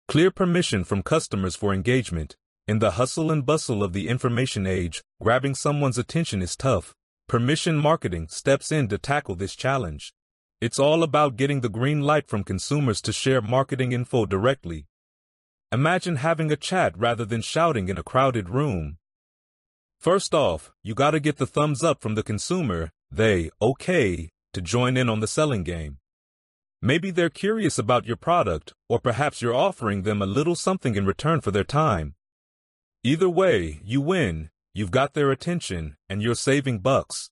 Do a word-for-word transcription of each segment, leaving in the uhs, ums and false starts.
Clear permission from customers for engagement. In the hustle and bustle of the information age, grabbing someone's attention is tough. Permission marketing steps in to tackle this challenge. It's all about getting the green light from consumers to share marketing info directly. Imagine having a chat rather than shouting in a crowded room. First off, you gotta get the thumbs up from the consumer, they, okay, to join in on the selling game. Maybe they're curious about your product, or perhaps you're offering them a little something in return for their time. Either way, you win, you've got their attention, and you're saving bucks.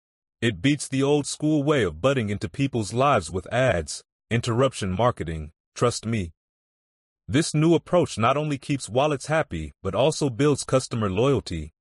It beats the old school way of butting into people's lives with ads, interruption marketing, trust me. This new approach not only keeps wallets happy, but also builds customer loyalty.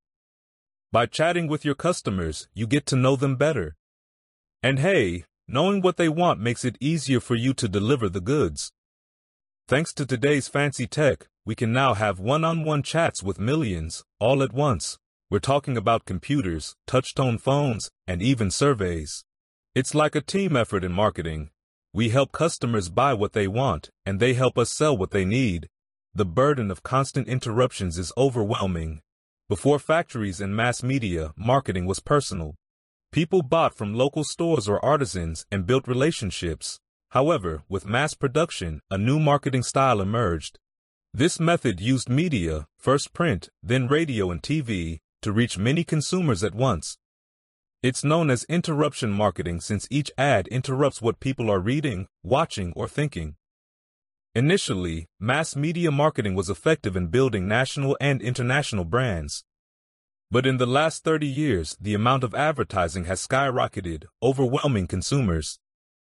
By chatting with your customers, you get to know them better. And hey, knowing what they want makes it easier for you to deliver the goods. Thanks to today's fancy tech, we can now have one-on-one chats with millions, all at once. We're talking about computers, touch-tone phones, and even surveys. It's like a team effort in marketing. We help customers buy what they want, and they help us sell what they need. The burden of constant interruptions is overwhelming. Before factories and mass media, marketing was personal. People bought from local stores or artisans and built relationships. However, with mass production, a new marketing style emerged. This method used media, first print, then radio and T V, to reach many consumers at once. It's known as interruption marketing since each ad interrupts what people are reading, watching, or thinking. Initially, mass media marketing was effective in building national and international brands. But in the last thirty years, the amount of advertising has skyrocketed, overwhelming consumers.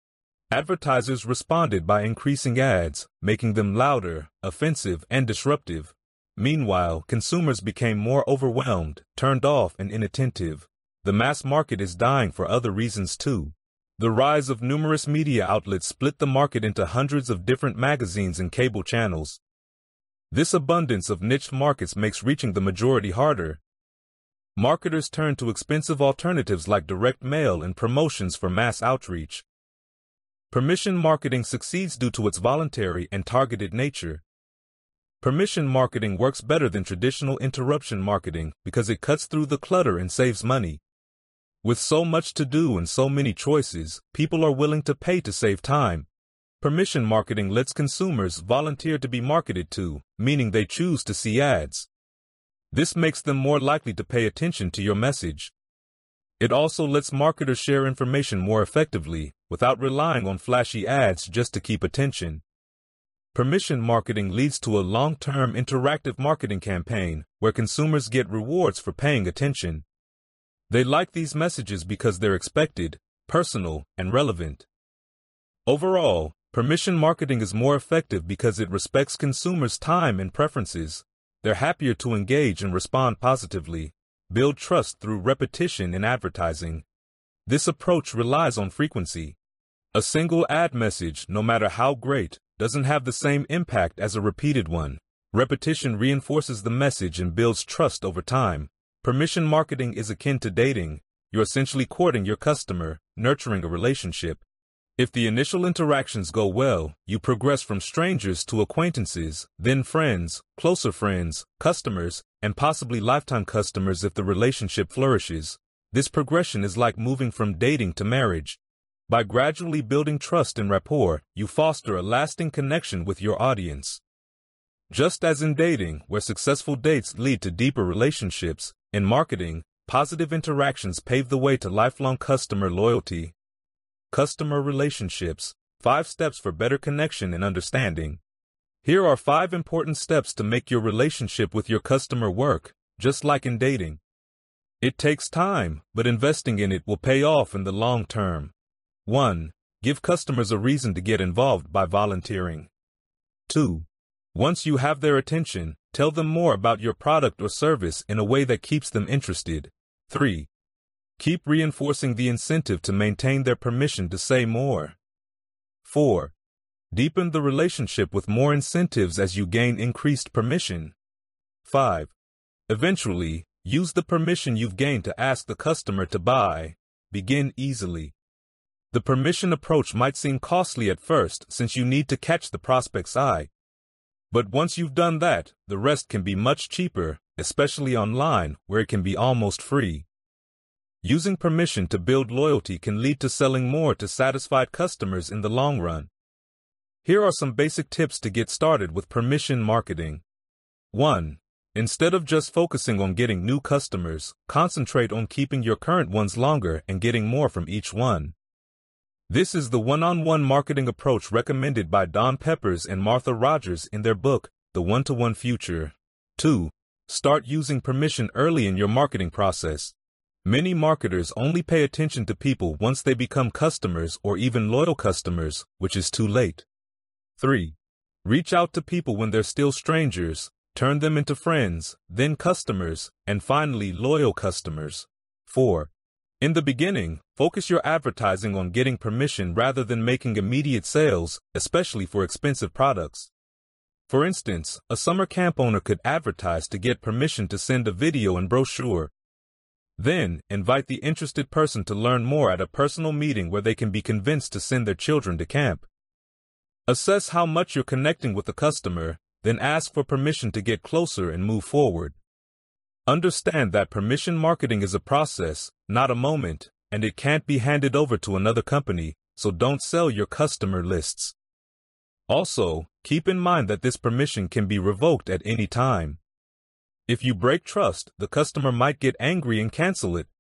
Advertisers responded by increasing ads, making them louder, offensive, and disruptive. Meanwhile, consumers became more overwhelmed, turned off, and inattentive. The mass market is dying for other reasons too. The rise of numerous media outlets split the market into hundreds of different magazines and cable channels. This abundance of niche markets makes reaching the majority harder. Marketers turn to expensive alternatives like direct mail and promotions for mass outreach. Permission marketing succeeds due to its voluntary and targeted nature. Permission marketing works better than traditional interruption marketing because it cuts through the clutter and saves money. With so much to do and so many choices, people are willing to pay to save time. Permission marketing lets consumers volunteer to be marketed to, meaning they choose to see ads. This makes them more likely to pay attention to your message. It also lets marketers share information more effectively, without relying on flashy ads just to keep attention. Permission marketing leads to a long-term interactive marketing campaign where consumers get rewards for paying attention. They like these messages because they're expected, personal, and relevant. Overall, permission marketing is more effective because it respects consumers' time and preferences. They're happier to engage and respond positively. Build trust through repetition in advertising. This approach relies on frequency. A single ad message, no matter how great, doesn't have the same impact as a repeated one. Repetition reinforces the message and builds trust over time. Permission marketing is akin to dating. You're essentially courting your customer, nurturing a relationship. If the initial interactions go well, you progress from strangers to acquaintances, then friends, closer friends, customers, and possibly lifetime customers if the relationship flourishes. This progression is like moving from dating to marriage. By gradually building trust and rapport, you foster a lasting connection with your audience. Just as in dating, where successful dates lead to deeper relationships, in marketing, positive interactions pave the way to lifelong customer loyalty. Customer relationships, five steps for better connection and understanding. Here are five important steps to make your relationship with your customer work, just like in dating. It takes time, but investing in it will pay off in the long term. one. Give customers a reason to get involved by volunteering. two. Once you have their attention, tell them more about your product or service in a way that keeps them interested. three. Keep reinforcing the incentive to maintain their permission to say more. four. Deepen the relationship with more incentives as you gain increased permission. five. Eventually, use the permission you've gained to ask the customer to buy. Begin easily. The permission approach might seem costly at first since you need to catch the prospect's eye. But once you've done that, the rest can be much cheaper, especially online, where it can be almost free. Using permission to build loyalty can lead to selling more to satisfied customers in the long run. Here are some basic tips to get started with permission marketing. one. Instead of just focusing on getting new customers, concentrate on keeping your current ones longer and getting more from each one. This is the one-on-one marketing approach recommended by Don Peppers and Martha Rogers in their book, The One-to-One Future. two. Start using permission early in your marketing process. Many marketers only pay attention to people once they become customers or even loyal customers, which is too late. three. Reach out to people when they're still strangers, turn them into friends, then customers, and finally loyal customers. four. In the beginning, focus your advertising on getting permission rather than making immediate sales, especially for expensive products. For instance, a summer camp owner could advertise to get permission to send a video and brochure. Then, invite the interested person to learn more at a personal meeting where they can be convinced to send their children to camp. Assess how much you're connecting with the customer, then ask for permission to get closer and move forward. Understand that permission marketing is a process, not a moment, and it can't be handed over to another company, so don't sell your customer lists. Also, keep in mind that this permission can be revoked at any time. If you break trust, the customer might get angry and cancel it.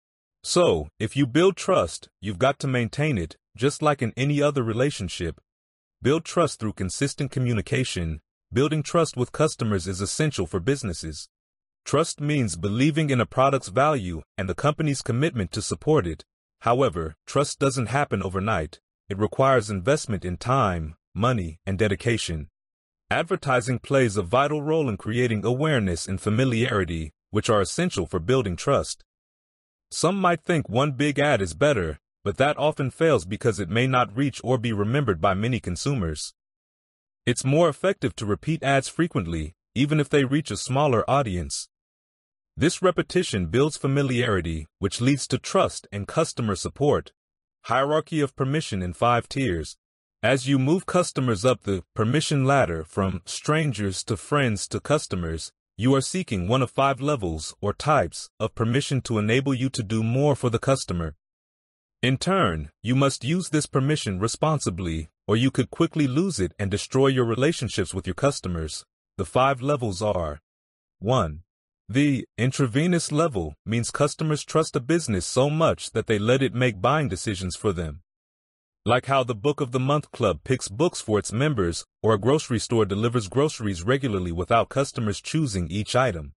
So, if you build trust, you've got to maintain it, just like in any other relationship. Build trust through consistent communication. Building trust with customers is essential for businesses. Trust means believing in a product's value and the company's commitment to support it. However, trust doesn't happen overnight. It requires investment in time, money, and dedication. Advertising plays a vital role in creating awareness and familiarity, which are essential for building trust. Some might think one big ad is better, but that often fails because it may not reach or be remembered by many consumers. It's more effective to repeat ads frequently, even if they reach a smaller audience. This repetition builds familiarity, which leads to trust and customer support. Hierarchy of permission in five tiers. As you move customers up the permission ladder from strangers to friends to customers, you are seeking one of five levels or types of permission to enable you to do more for the customer. In turn, you must use this permission responsibly, or you could quickly lose it and destroy your relationships with your customers. The five levels are: one. The intravenous level means customers trust a business so much that they let it make buying decisions for them. Like how the Book of the Month Club picks books for its members, or a grocery store delivers groceries regularly without customers choosing each item.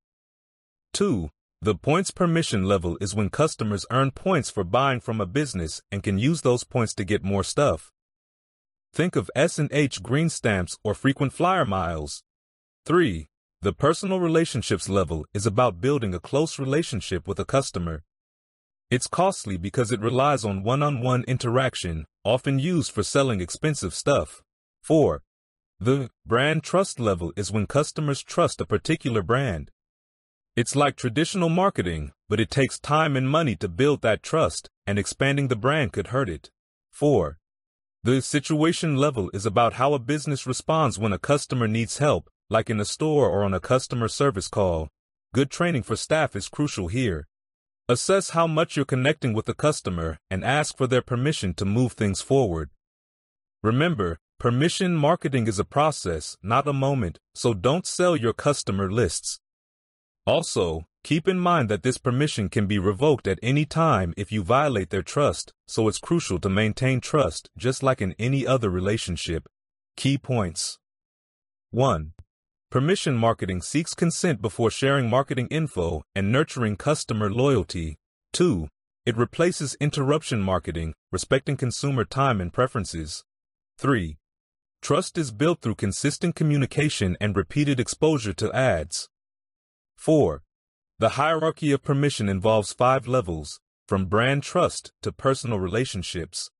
two. The points permission level is when customers earn points for buying from a business and can use those points to get more stuff. Think of S and H green stamps or frequent flyer miles. three. The personal relationships level is about building a close relationship with a customer. It's costly because it relies on one-on-one interaction, often used for selling expensive stuff. four. The brand trust level is when customers trust a particular brand. It's like traditional marketing, but it takes time and money to build that trust, and expanding the brand could hurt it. four. The situation level is about how a business responds when a customer needs help, like in a store or on a customer service call. Good training for staff is crucial here. Assess how much you're connecting with the customer and ask for their permission to move things forward. Remember, permission marketing is a process, not a moment, so don't sell your customer lists. Also, keep in mind that this permission can be revoked at any time if you violate their trust, so it's crucial to maintain trust just like in any other relationship. Key points. one. Permission marketing seeks consent before sharing marketing info and nurturing customer loyalty. two. It replaces interruption marketing, respecting consumer time and preferences. three. Trust is built through consistent communication and repeated exposure to ads. four. The hierarchy of permission involves five levels, from brand trust to personal relationships.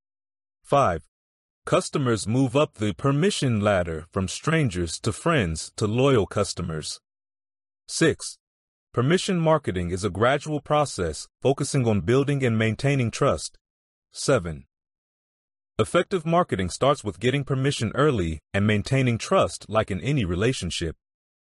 five. Customers move up the permission ladder from strangers to friends to loyal customers. six. Permission marketing is a gradual process focusing on building and maintaining trust. seven. Effective marketing starts with getting permission early and maintaining trust like in any relationship.